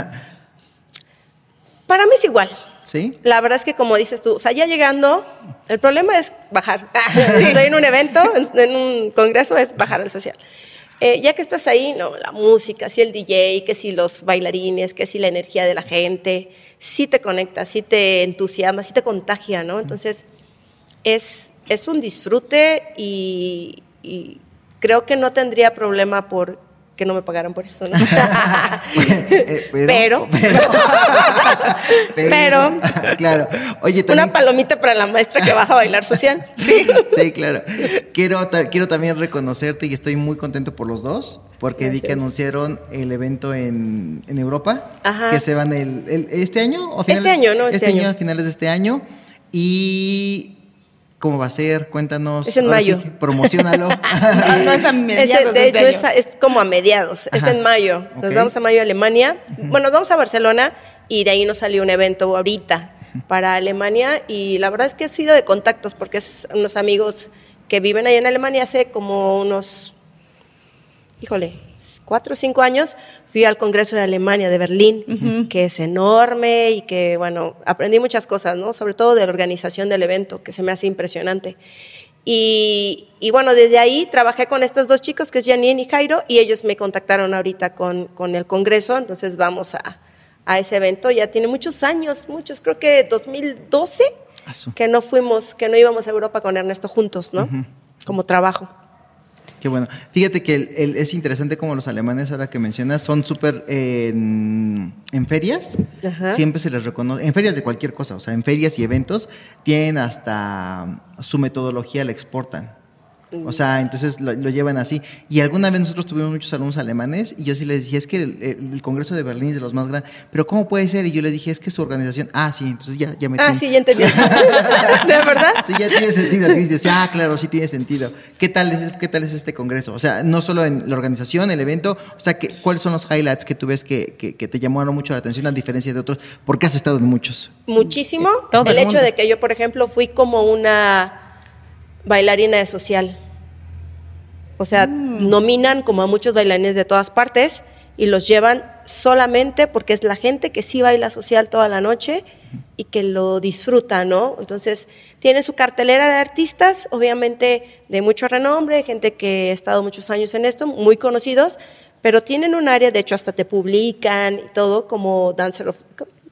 Para mí es igual. ¿Sí? La verdad es que como dices tú, o sea, ya llegando, el problema es bajar. Si estoy en un evento, en, en un congreso, es bajar al social. Eh, ya que estás ahí, no, la música, si el D J, que si los bailarines, que si la energía de la gente, sí te conecta, sí te entusiasma, sí te contagia, ¿no? Entonces, es, es un disfrute y, y creo que no tendría problema por que no me pagaran por eso, ¿no? pero, pero, pero, pero, pero claro. Oye, también, una palomita para la maestra que baja a bailar social. Sí, sí, claro. Quiero, ta, quiero también reconocerte y estoy muy contento por los dos, porque Gracias. Vi que anunciaron el evento en, en Europa, Ajá. que se van el, el, este año o finales, este año, no, este, este año, año, a finales de este año. Y ¿cómo va a ser? Cuéntanos. Es en mayo. Sí, promocionalo. no, no es a mediados. Es, de, de no es, es como a mediados. Ajá. Es en mayo. Nos okay. vamos a mayo a Alemania. Uh-huh. Bueno, vamos a Barcelona y de ahí nos salió un evento ahorita uh-huh. para Alemania. Y la verdad es que ha sido de contactos porque es unos amigos que viven ahí en Alemania hace como unos, híjole, cuatro o cinco años. Fui al Congreso de Alemania de Berlín, uh-huh. que es enorme y que, bueno, aprendí muchas cosas, ¿no? Sobre todo de la organización del evento, que se me hace impresionante. Y, y bueno, desde ahí trabajé con estos dos chicos, que es Janine y Jairo, y ellos me contactaron ahorita con, con el Congreso, entonces vamos a, a ese evento. Ya tiene muchos años, muchos, creo que dos mil doce, Asu. que no fuimos, que no íbamos a Europa con Ernesto juntos, ¿no? Uh-huh. Como trabajo. Qué bueno. Fíjate que el, el, es interesante como los alemanes, ahora que mencionas, son súper eh, en, en ferias, Ajá. siempre se les reconoce, en ferias de cualquier cosa, o sea, en ferias y eventos, tienen hasta su metodología, la exportan. O sea, entonces lo, lo llevan así. Y alguna vez nosotros tuvimos muchos alumnos alemanes y yo sí les dije, es que el, el, el Congreso de Berlín es de los más grandes. Pero ¿cómo puede ser? Y yo le dije, es que su organización... Ah, sí, entonces ya, ya me... Ah, sí, ya entendí. ¿De verdad? Sí, ya tiene sentido. Cristian. Ah, claro, sí tiene sentido. ¿Qué tal es, qué tal es este Congreso? O sea, no solo en la organización, el evento, o sea, que, ¿cuáles son los highlights que tú ves que, que, que te llamaron mucho la atención a diferencia de otros? Porque has estado en muchos. Muchísimo. Todo el el hecho mundo. de que yo, por ejemplo, fui como una bailarina de social. O sea, mm. nominan como a muchos bailarines de todas partes y los llevan solamente porque es la gente que sí baila social toda la noche y que lo disfruta, ¿no? Entonces, tiene su cartelera de artistas, obviamente de mucho renombre, gente que ha estado muchos años en esto, muy conocidos, pero tienen un área, de hecho, hasta te publican y todo, como Dancer of...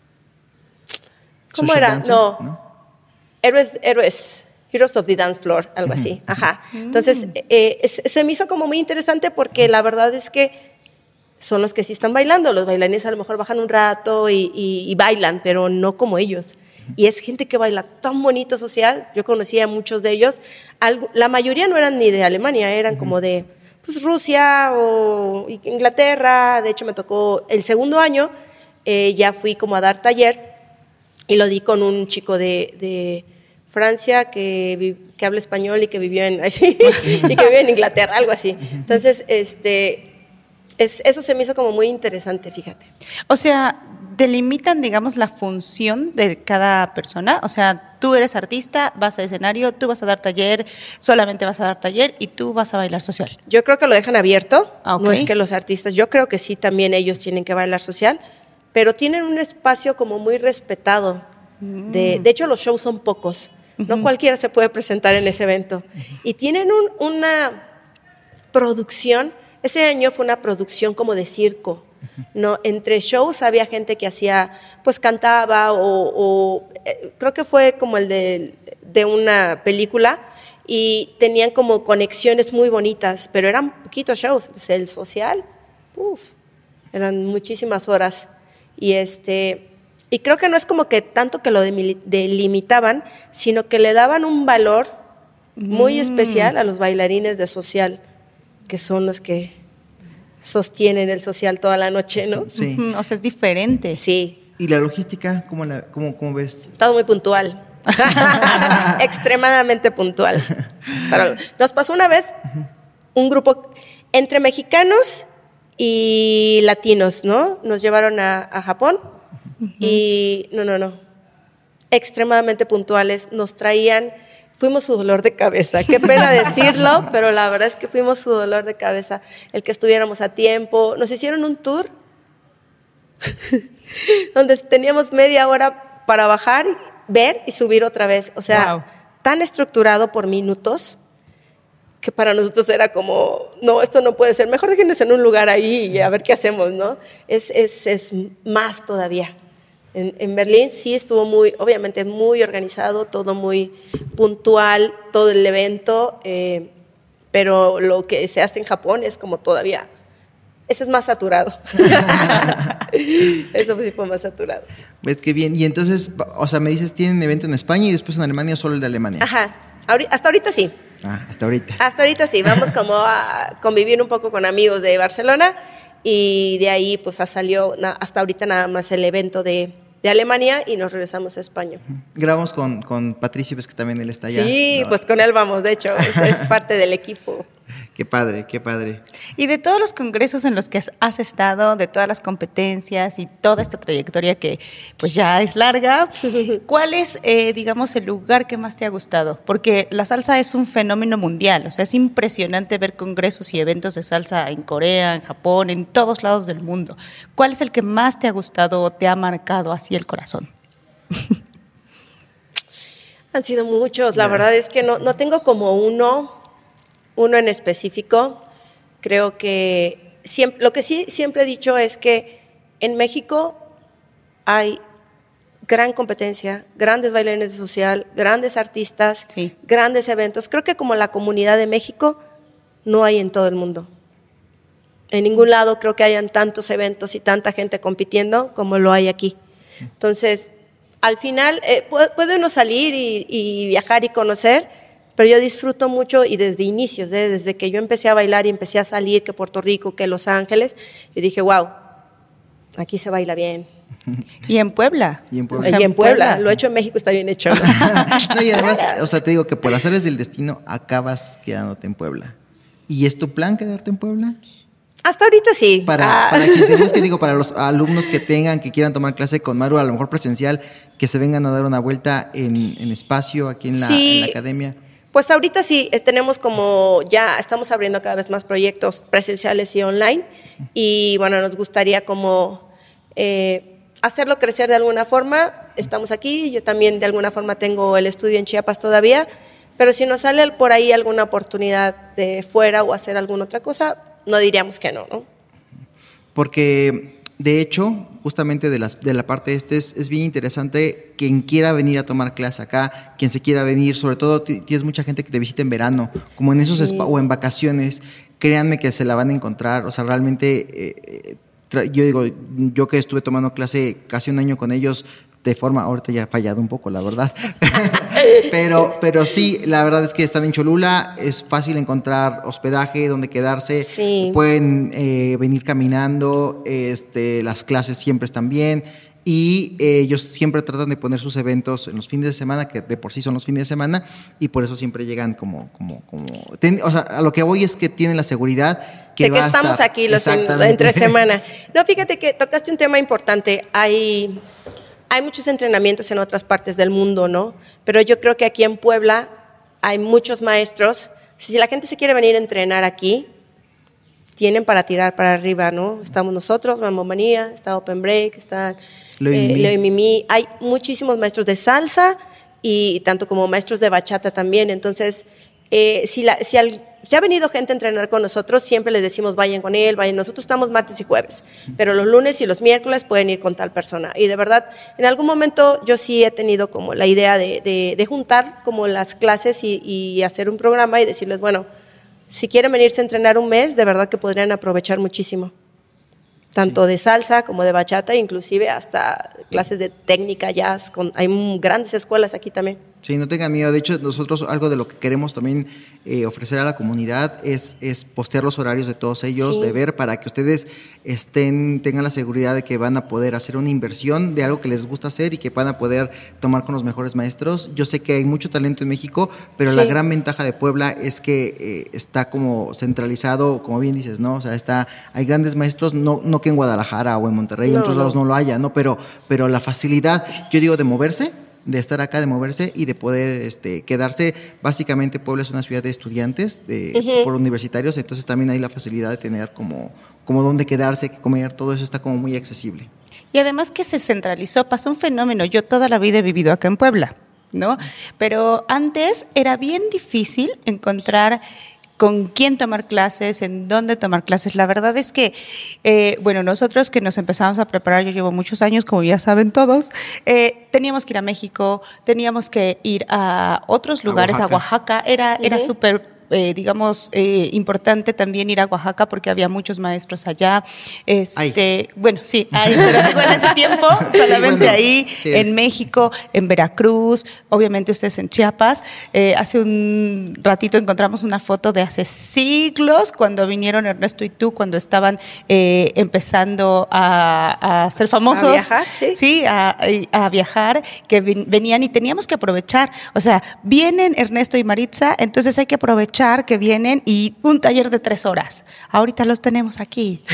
¿Cómo era? Dancer, no. ¿no? Héroes, héroes, Heroes of the Dance Floor, algo uh-huh. así. Ajá. Entonces, eh, se me hizo como muy interesante porque la verdad es que son los que sí están bailando. Los bailarines a lo mejor bajan un rato y, y, y bailan, pero no como ellos. Y es gente que baila tan bonito social. Yo conocía a muchos de ellos. Algo, la mayoría no eran ni de Alemania, eran uh-huh. como de pues, Rusia o Inglaterra. De hecho, me tocó el segundo año, eh, ya fui como a dar taller y lo di con un chico de... de Francia que, que habla español y que vivió en y que vivió en Inglaterra, algo así. Entonces, este, es, eso se me hizo como muy interesante, fíjate. O sea, delimitan, digamos, la función de cada persona. O sea, tú eres artista, vas a escenario, tú vas a dar taller, solamente vas a dar taller y tú vas a bailar social. Yo creo que lo dejan abierto. Ah, okay. No es que los artistas, yo creo que sí, también ellos tienen que bailar social, pero tienen un espacio como muy respetado. De, de hecho, los shows son pocos. No uh-huh. cualquiera se puede presentar en ese evento. Uh-huh. Y tienen un, una producción, ese año fue una producción como de circo, uh-huh. ¿no? Entre shows había gente que hacía, pues cantaba o, o eh, creo que fue como el de, de una película y tenían como conexiones muy bonitas, pero eran poquitos shows. Entonces el social, uf, eran muchísimas horas. Y este... Y creo que no es como que tanto que lo delimitaban, sino que le daban un valor muy mm. especial a los bailarines de social, que son los que sostienen el social toda la noche, ¿no? Sí. Uh-huh. O sea, es diferente. Sí. ¿Y la logística? ¿Cómo, la, cómo, cómo ves? Todo muy puntual. Extremadamente puntual. Pero nos pasó una vez un grupo entre mexicanos y latinos, ¿no? Nos llevaron a, a Japón. Uh-huh. Y no, no, no, extremadamente puntuales, nos traían, fuimos su dolor de cabeza, qué pena decirlo, pero la verdad es que fuimos su dolor de cabeza, el que estuviéramos a tiempo. Nos hicieron un tour donde teníamos media hora para bajar, ver y subir otra vez, o sea, wow. tan estructurado por minutos que para nosotros era como, no, esto no puede ser, mejor déjenos en un lugar ahí y a ver qué hacemos, ¿no? Es, es, es más todavía. En, en Berlín sí estuvo muy, obviamente muy organizado, todo muy puntual, todo el evento, eh, pero lo que se hace en Japón es como todavía, eso es más saturado. Eso sí fue más saturado. Pues qué bien, y entonces, o sea, me dices, tienen evento en España y después en Alemania, solo el de Alemania. Ajá, hasta ahorita sí. Ah, hasta ahorita. Hasta ahorita sí, vamos como a convivir un poco con amigos de Barcelona y de ahí pues salió hasta ahorita nada más el evento de, de Alemania y nos regresamos a España. Grabamos con, con Patricio, ves que también él está allá. Sí, ¿no? Pues con él vamos, de hecho, es, es parte del equipo. Qué padre, qué padre. Y de todos los congresos en los que has estado, de todas las competencias y toda esta trayectoria que pues ya es larga, ¿cuál es, eh, digamos, el lugar que más te ha gustado? Porque la salsa es un fenómeno mundial, o sea, es impresionante ver congresos y eventos de salsa en Corea, en Japón, en todos lados del mundo. ¿Cuál es el que más te ha gustado o te ha marcado así el corazón? Han sido muchos, la verdad es que no, no tengo como uno... Uno en específico. Creo que siempre, lo que sí siempre he dicho es que en México hay gran competencia, grandes bailarines de social, grandes artistas, sí. grandes eventos. Creo que como la comunidad de México no hay en todo el mundo. En ningún lado creo que hayan tantos eventos y tanta gente compitiendo como lo hay aquí. Entonces, al final eh, puede uno salir y, y viajar y conocer, pero yo disfruto mucho y desde inicios, ¿eh? Desde que yo empecé a bailar y empecé a salir, que Puerto Rico, que Los Ángeles, yo dije, wow, aquí se baila bien. Y en Puebla. Y en Puebla. O sea, y en Puebla. Puebla. Lo hecho en México está bien hecho. No, y además, o sea, te digo que por hacerles del destino acabas quedándote en Puebla. ¿Y es tu plan quedarte en Puebla? Hasta ahorita sí. Para, ah. para quien te busque, digo, para los alumnos que tengan, que quieran tomar clase con Maru, a lo mejor presencial, que se vengan a dar una vuelta en, en espacio aquí en la, sí, en la academia. Pues ahorita sí, tenemos como, ya estamos abriendo cada vez más proyectos presenciales y online, y bueno, nos gustaría como eh, hacerlo crecer de alguna forma. Estamos aquí, yo también de alguna forma tengo el estudio en Chiapas todavía, pero si nos sale por ahí alguna oportunidad de fuera o hacer alguna otra cosa, no diríamos que no, ¿no? Porque, de hecho, justamente de, las, de la parte este es, es bien interesante quien quiera venir a tomar clase acá, quien se quiera venir, sobre todo tienes mucha gente que te visita en verano, como en esos sí. spa, o en vacaciones, créanme que se la van a encontrar, o sea, realmente, eh, tra- yo digo, yo que estuve tomando clase casi un año con ellos, de forma, ahorita ya ha fallado un poco, la verdad. pero, pero sí, la verdad es que están en Cholula, es fácil encontrar hospedaje, donde quedarse, sí. pueden eh, venir caminando, este, las clases siempre están bien, y eh, ellos siempre tratan de poner sus eventos en los fines de semana, que de por sí son los fines de semana, y por eso siempre llegan como, como, como, ten, o sea, a lo que voy es que tienen la seguridad que, de que va estamos a estar, aquí los en, entre semana. No, fíjate que tocaste un tema importante, hay... Hay muchos entrenamientos en otras partes del mundo, ¿no? Pero yo creo que aquí en Puebla hay muchos maestros. Si la gente se quiere venir a entrenar aquí, tienen para tirar para arriba, ¿no? Estamos nosotros, Mambo Manía, está Open Break, está Leo y, eh, Leo y Mimi. Hay muchísimos maestros de salsa y tanto como maestros de bachata también. Entonces, eh, si, la, si, al, si ha venido gente a entrenar con nosotros, siempre les decimos vayan con él, vayan. Nosotros estamos martes y jueves, pero los lunes y los miércoles pueden ir con tal persona. Y de verdad, en algún momento yo sí he tenido como la idea de, de, de juntar como las clases y, y hacer un programa y decirles, bueno, si quieren venirse a entrenar un mes, de verdad que podrían aprovechar muchísimo. Tanto sí. de salsa como de bachata, inclusive hasta clases de técnica, jazz. Con, hay grandes escuelas aquí también. Sí, no tengan miedo. De hecho, nosotros algo de lo que queremos también eh, ofrecer a la comunidad es, es postear los horarios de todos ellos, sí. de ver para que ustedes estén, tengan la seguridad de que van a poder hacer una inversión de algo que les gusta hacer y que van a poder tomar con los mejores maestros. Yo sé que hay mucho talento en México, pero sí. la gran ventaja de Puebla es que eh, está como centralizado, como bien dices, ¿no? O sea, está, hay grandes maestros, no, no que en Guadalajara o en Monterrey, no, en otros no. lados no lo haya, ¿no? Pero, pero la facilidad, yo digo, de moverse, de estar acá, de moverse y de poder este, quedarse. Básicamente Puebla es una ciudad de estudiantes, de, uh-huh. por universitarios, entonces también hay la facilidad de tener como, como dónde quedarse, comer, todo eso está como muy accesible. Y además que se centralizó, pasó un fenómeno, yo toda la vida he vivido acá en Puebla, ¿no? Pero antes era bien difícil encontrar con quién tomar clases, en dónde tomar clases. La verdad es que, eh, bueno, nosotros que nos empezamos a preparar, yo llevo muchos años, como ya saben todos, eh, teníamos que ir a México, teníamos que ir a otros lugares, a Oaxaca, a Oaxaca. era, uh-huh. era súper... Eh, digamos, eh, importante también ir a Oaxaca porque había muchos maestros allá. Este, bueno, sí, hay, pero digo, en ese tiempo solamente sí, bueno, ahí, sí. en México, en Veracruz, obviamente ustedes en Chiapas. Eh, hace un ratito encontramos una foto de hace siglos cuando vinieron Ernesto y tú, cuando estaban eh, empezando a, a ser famosos. A viajar, sí. Sí, a, a viajar, que venían y teníamos que aprovechar. O sea, vienen Ernesto y Maritza, entonces hay que aprovechar que vienen y un taller de tres horas. Ahorita los tenemos aquí.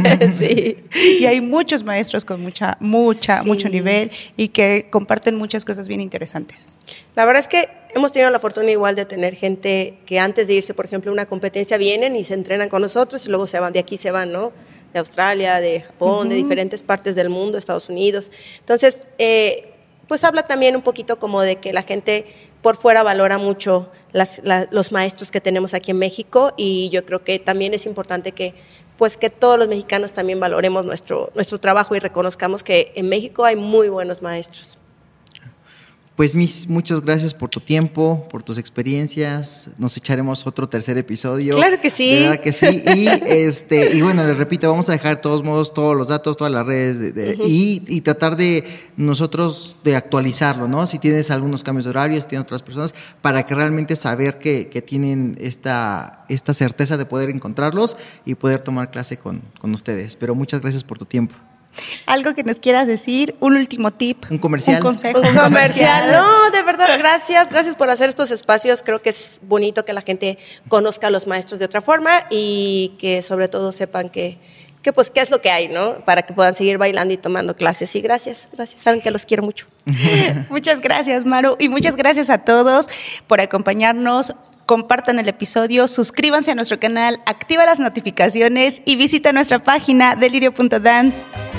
Sí. Y hay muchos maestros con mucha, mucha, sí. mucho nivel y que comparten muchas cosas bien interesantes. La verdad es que hemos tenido la fortuna igual de tener gente que antes de irse, por ejemplo, a una competencia vienen y se entrenan con nosotros y luego se van, de aquí se van, ¿no? De Australia, de Japón, uh-huh. de diferentes partes del mundo, Estados Unidos. Entonces, eh, pues habla también un poquito como de que la gente por fuera valora mucho las, la, los maestros que tenemos aquí en México, y yo creo que también es importante que, pues, que todos los mexicanos también valoremos nuestro, nuestro trabajo y reconozcamos que en México hay muy buenos maestros. Pues mis, muchas gracias por tu tiempo, por tus experiencias. Nos echaremos otro tercer episodio. Claro que sí. De verdad que sí. Y este, y bueno, les repito, vamos a dejar de todos modos todos los datos, todas las redes de, de, uh-huh. y, y tratar de nosotros de actualizarlo, ¿no? Si tienes algunos cambios de horarios, si tienes otras personas, para que realmente saber que, que tienen esta, esta certeza de poder encontrarlos y poder tomar clase con, con ustedes. Pero muchas gracias por tu tiempo. Algo que nos quieras decir, un último tip, un comercial, un consejo, un comercial. No, de verdad, gracias, gracias por hacer estos espacios. Creo que es bonito que la gente conozca a los maestros de otra forma y que sobre todo sepan que, que pues qué es lo que hay, ¿no? Para que puedan seguir bailando y tomando clases. Y gracias, gracias. Saben que los quiero mucho. Muchas gracias, Maru, y muchas gracias a todos por acompañarnos. Compartan el episodio, suscríbanse a nuestro canal, activa las notificaciones y visita nuestra página delirio punto dance.